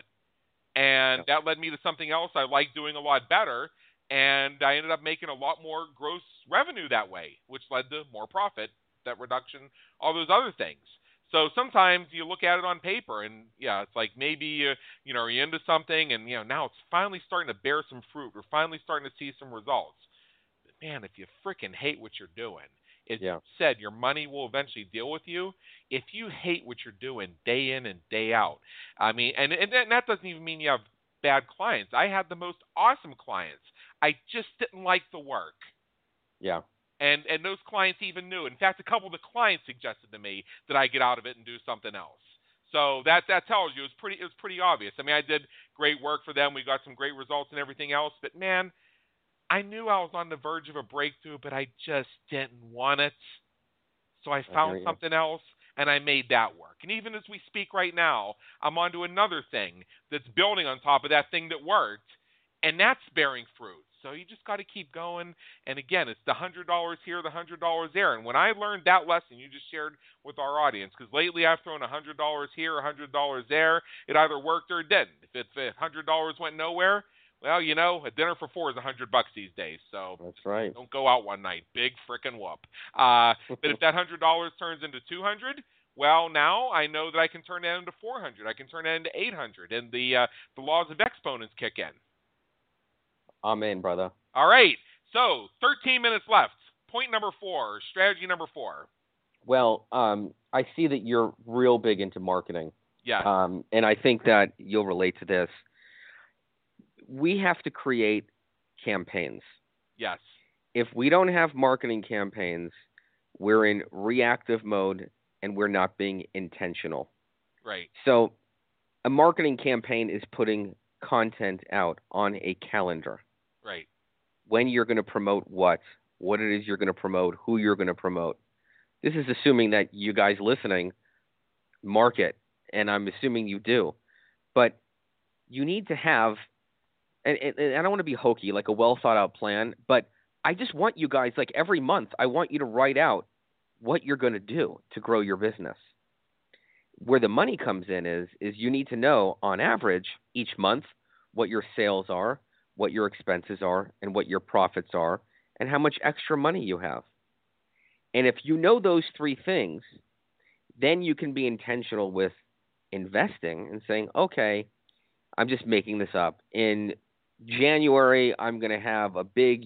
And that led me to something else I like doing a lot better. And I ended up making a lot more gross revenue that way, which led to more profit, debt reduction, all those other things. So sometimes you look at it on paper and, it's like maybe, you're into something and, now it's finally starting to bear some fruit. We're finally starting to see some results. But, man, if you freaking hate what you're doing, it said your money will eventually deal with you. If you hate what you're doing day in and day out, I mean, and that doesn't even mean you have bad clients. I had the most awesome clients. I just didn't like the work. Yeah. And those clients even knew. In fact, a couple of the clients suggested to me that I get out of it and do something else. So that tells you it was pretty obvious. I mean, I did great work for them. We got some great results and everything else. But man, I knew I was on the verge of a breakthrough, but I just didn't want it. So I found something else. and I made that work. And even as we speak right now, I'm onto another thing that's building on top of that thing that worked, and that's bearing fruit. So you just got to keep going. And again, it's the $100 here, the $100 there. And when I learned that lesson you just shared with our audience, because lately I've thrown $100 here, $100 there, it either worked or it didn't. If $100 went nowhere, well, you know, a dinner for four is $100 these days. So That's right. don't go out one night. Big frickin' whoop. But if that $100 turns into $200, well, now I know that I can turn that into $400. I can turn that into $800, and the laws of exponents kick in. Amen, brother. All right. So 13 minutes left. Point number 4, strategy number 4. Well, I see that you're real big into marketing. Yes. And I think that you'll relate to this. We have to create campaigns. Yes. If we don't have marketing campaigns, we're in reactive mode and we're not being intentional. Right. So a marketing campaign is putting content out on a calendar. Right. When you're going to promote what it is you're going to promote, who you're going to promote. This is assuming that you guys listening market, and I'm assuming you do. But you need to have, and I don't want to be hokey, like a well-thought-out plan, but I just want you guys, like every month, I want you to write out what you're going to do to grow your business. Where the money comes in is you need to know, on average, each month, what your sales are, what your expenses are, and what your profits are, and how much extra money you have. And if you know those three things, then you can be intentional with investing and saying, okay, I'm just making this up. In January, I'm going to have a big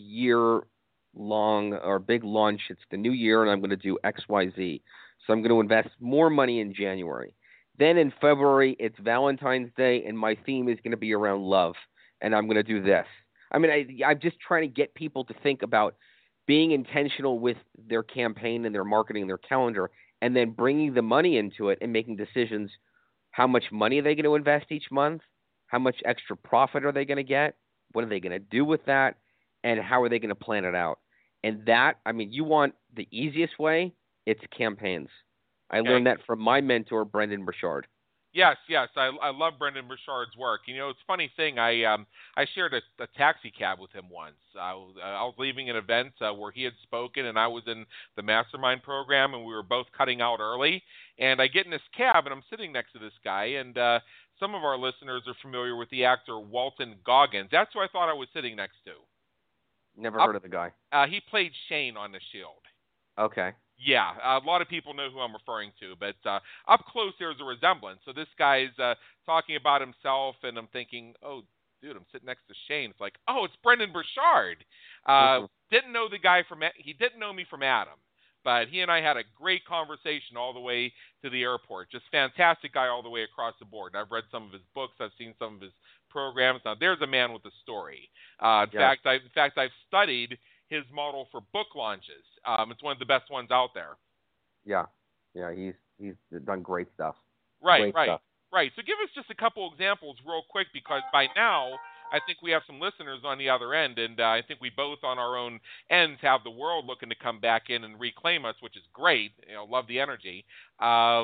year-long or big launch. It's the new year, and I'm going to do X, Y, Z. So I'm going to invest more money in January. Then in February, it's Valentine's Day, and my theme is going to be around love, and I'm going to do this. I mean, I'm just trying to get people to think about being intentional with their campaign and their marketing and their calendar, and then bringing the money into it and making decisions. How much money are they going to invest each month? How much extra profit are they going to get? What are they going to do with that? And how are they going to plan it out? And that, I mean, you want the easiest way, it's campaigns. I learned that from my mentor, Brendan Burchard. Yes. I love Brendan Burchard's work. You know, it's a funny thing. I shared a taxi cab with him once. I was leaving an event where he had spoken, and I was in the mastermind program, and we were both cutting out early. And I get in this cab, and I'm sitting next to this guy, and some of our listeners are familiar with the actor Walton Goggins. That's who I thought I was sitting next to. Never heard of the guy. He played Shane on The Shield. Okay. Yeah, a lot of people know who I'm referring to, but up close there's a resemblance. So this guy's talking about himself, and I'm thinking, oh, dude, I'm sitting next to Shane. It's like, oh, it's Brendan Burchard. Didn't know the guy he didn't know me from Adam, but he and I had a great conversation all the way to the airport. Just fantastic guy all the way across the board. I've read some of his books. I've seen some of his programs. Now, there's a man with a story. In fact, I've studied his model for book launches. It's one of the best ones out there. Yeah, he's done great stuff. Right. So give us just a couple examples real quick, because by now I think we have some listeners on the other end, and I think we both on our own ends have the world looking to come back in and reclaim us, which is great. You know, love the energy. A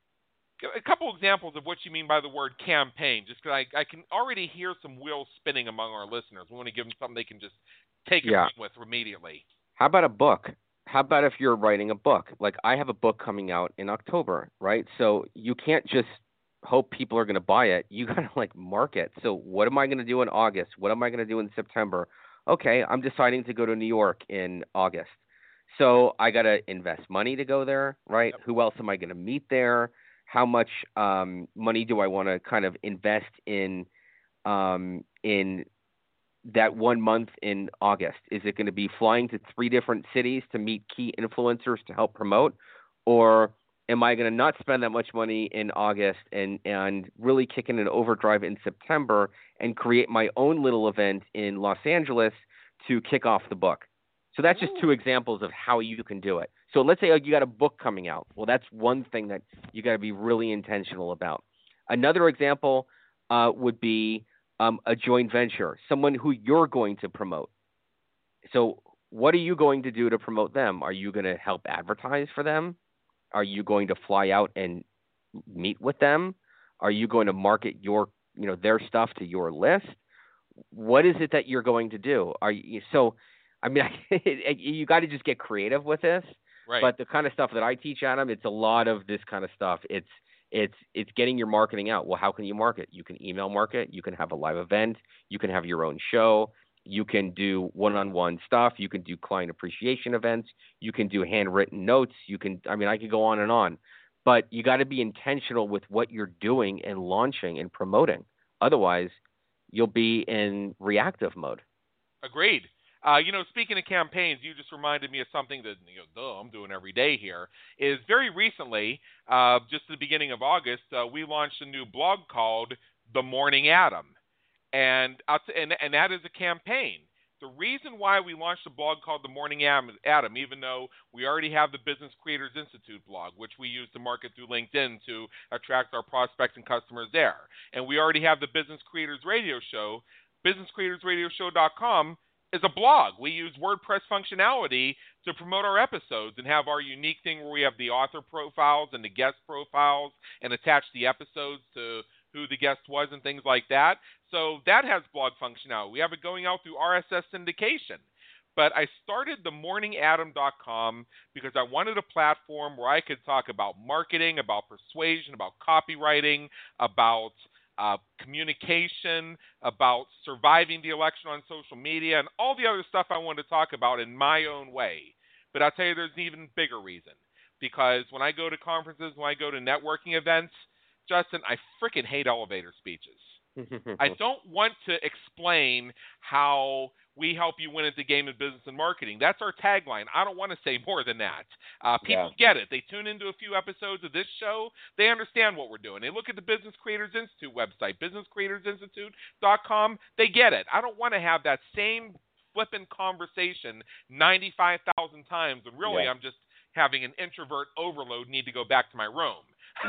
couple examples of what you mean by the word campaign, just because I can already hear some wheels spinning among our listeners. We want to give them something they can just take it with immediately. How about a book? How about if you're writing a book? Like, I have a book coming out in October, right? So you can't just hope people are going to buy it. You got to market. So what am I going to do in August? What am I going to do in September? Okay, I'm deciding to go to New York in August. So I got to invest money to go there, right? Yep. Who else am I going to meet there? How much money do I want to kind of invest in that 1 month in August? Is it going to be flying to 3 different cities to meet key influencers to help promote? Or am I going to not spend that much money in August and really kick in an overdrive in September and create my own little event in Los Angeles to kick off the book? So that's just 2 examples of how you can do it. So let's say you got a book coming out. Well, that's one thing that you got to be really intentional about. Another example would be a joint venture, someone who you're going to promote. So what are you going to do to promote them? Are you going to help advertise for them? Are you going to fly out and meet with them? Are you going to market their stuff to your list? What is it that you're going to do? I mean, you got to just get creative with this. Right. But the kind of stuff that I teach, Adam, it's a lot of this kind of stuff. It's getting your marketing out. Well, how can you market? You can email market. You can have a live event. You can have your own show. You can do one-on-one stuff. You can do client appreciation events. You can do handwritten notes. I could go on and on. But you got to be intentional with what you're doing and launching and promoting. Otherwise, you'll be in reactive mode. Agreed. Speaking of campaigns, you just reminded me of something that I'm doing every day here. Is very recently, just at the beginning of August, we launched a new blog called The Morning Adam, and that is a campaign. The reason why we launched a blog called The Morning Adam, even though we already have the Business Creators Institute blog, which we use to market through LinkedIn to attract our prospects and customers there, and we already have the Business Creators Radio Show, businesscreatorsradioshow.com is a blog. We use WordPress functionality to promote our episodes and have our unique thing where we have the author profiles and the guest profiles and attach the episodes to who the guest was and things like that. So that has blog functionality. We have it going out through RSS syndication. But I started themorningadam.com because I wanted a platform where I could talk about marketing, about persuasion, about copywriting, about communication, about surviving the election on social media, and all the other stuff I wanted to talk about in my own way. But I'll tell you, there's an even bigger reason. Because when I go to conferences, when I go to networking events, Justin, I freaking hate elevator speeches. I don't want to explain how we help you win at the game of business and marketing. That's our tagline. I don't want to say more than that. People get it. They tune into a few episodes of this show. They understand what we're doing. They look at the Business Creators Institute website, businesscreatorsinstitute.com. They get it. I don't want to have that same flippant conversation 95,000 times when really I'm just having an introvert overload, need to go back to my room.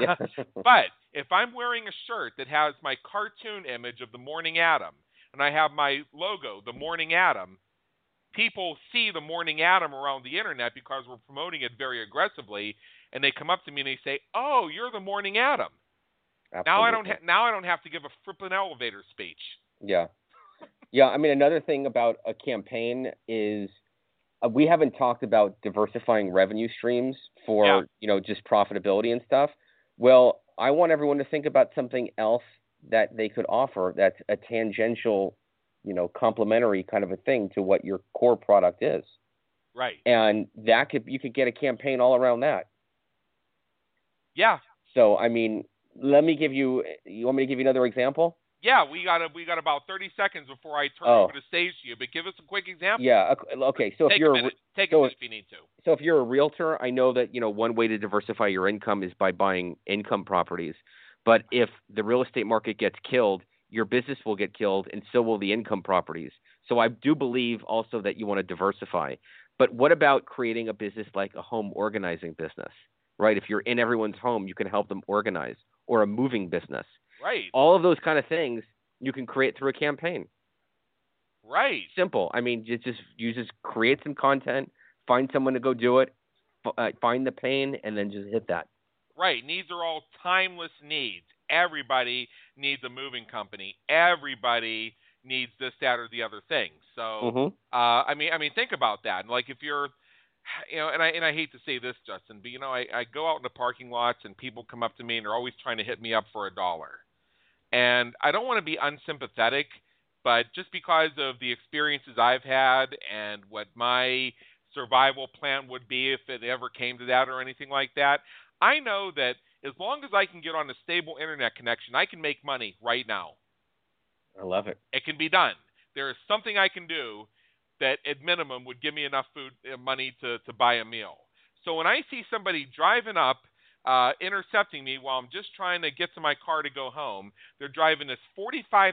But if I'm wearing a shirt that has my cartoon image of the Morning Adam, and I have my logo, The Morning Adam, people see The Morning Adam around the internet because we're promoting it very aggressively, and they come up to me and they say, "Oh, you're The Morning Adam." Absolutely. Now I don't have to give a flippant elevator speech. Yeah. I mean, another thing about a campaign is we haven't talked about diversifying revenue streams for just profitability and stuff. Well, I want everyone to think about something else that they could offer that's a tangential, complementary kind of a thing to what your core product is. Right. And you could get a campaign all around that. Yeah. So, I mean, you want me to give you another example? Yeah, we got about 30 seconds before I turn over the stage to you, but give us a quick example. Yeah, okay. So take if you're a minute if you need to. So if you're a realtor, I know that one way to diversify your income is by buying income properties. But if the real estate market gets killed, your business will get killed, and so will the income properties. So I do believe also that you want to diversify. But what about creating a business like a home organizing business, right? If you're in everyone's home, you can help them organize, or a moving business. Right. All of those kind of things you can create through a campaign. Right. Simple. I mean, you just create some content, find someone to go do it, find the pain, and then just hit that. Right. Needs are all timeless needs. Everybody needs a moving company. Everybody needs this, that, or the other thing. So, I mean, think about that. And like if you're, and I hate to say this, Justin, but I go out in the parking lots and people come up to me and they're always trying to hit me up for $1. And I don't want to be unsympathetic, but just because of the experiences I've had and what my survival plan would be if it ever came to that or anything like that, I know that as long as I can get on a stable internet connection, I can make money right now. I love it. It can be done. There is something I can do that at minimum would give me enough money to buy a meal. So when I see somebody driving up, intercepting me while I'm just trying to get to my car to go home, they're driving this $45,000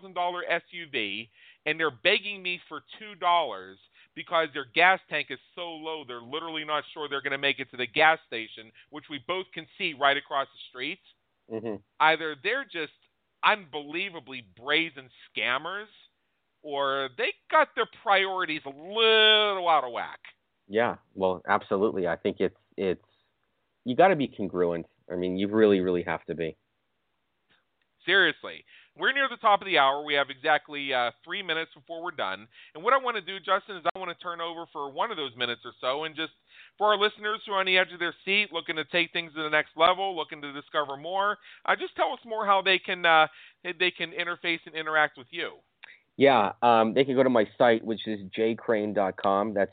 SUV, and they're begging me for $2 because their gas tank is so low they're literally not sure they're going to make it to the gas station, which we both can see right across the street. Either they're just unbelievably brazen scammers, or they got their priorities a little out of whack. Yeah, well, absolutely. I think it's you got to be congruent. I mean, you really, really have to be. Seriously. We're near the top of the hour. We have exactly 3 minutes before we're done. And what I want to do, Justin, is I want to turn over for one of those minutes or so, and just for our listeners who are on the edge of their seat, looking to take things to the next level, looking to discover more, just tell us more how they can interface and interact with you. Yeah, they can go to my site, which is jcrane.com. That's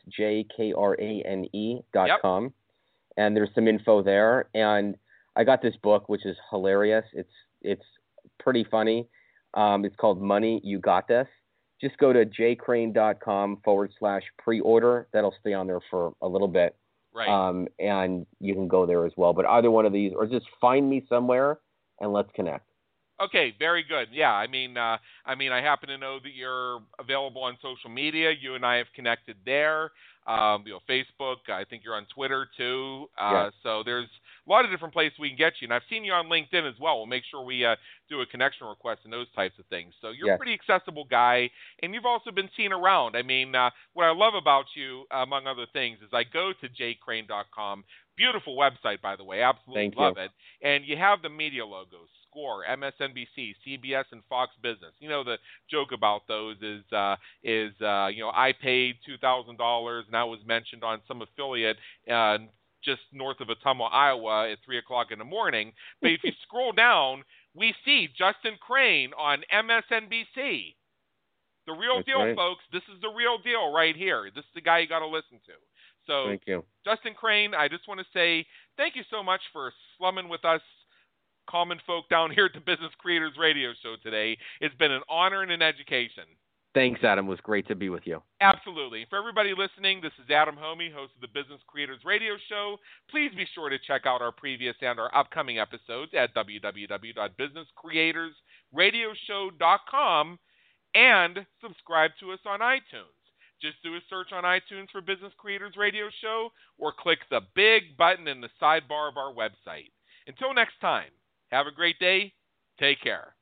jkrane.com. Yep. And there's some info there. And I got this book, which is hilarious. It's pretty funny. It's called Money, You Got This. Just go to jcrane.com/pre-order. That'll stay on there for a little bit. Right. And you can go there as well. But either one of these, or just find me somewhere and let's connect. Okay, very good. Yeah, I mean, I happen to know that you're available on social media. You and I have connected there. Facebook. I think you're on Twitter too. Yes. So there's a lot of different places we can get you. And I've seen you on LinkedIn as well. We'll make sure we do a connection request and those types of things. So you're a pretty accessible guy, and you've also been seen around. I mean, what I love about you, among other things, is I go to jcrane.com. Beautiful website, by the way. Absolutely love it. And you have the media logos. Score, MSNBC, CBS, and Fox Business. You know, the joke about those is I paid $2,000, and that was mentioned on some affiliate just north of Ottumwa, Iowa at 3 o'clock in the morning. But if you scroll down, we see Justin Crane on MSNBC. The real That's deal, right. folks. This is the real deal right here. This is the guy you got to listen to. So, thank you. Justin Crane, I just want to say thank you so much for slumming with us common folk down here at the Business Creators Radio Show today. It's been an honor and an education. Thanks, Adam. It was great to be with you. Absolutely. For everybody listening, this is Adam Homey, host of the Business Creators Radio Show. Please be sure to check out our previous and our upcoming episodes at www.businesscreatorsradioshow.com and subscribe to us on iTunes. Just do a search on iTunes for Business Creators Radio Show or click the big button in the sidebar of our website. Until next time, have a great day. Take care.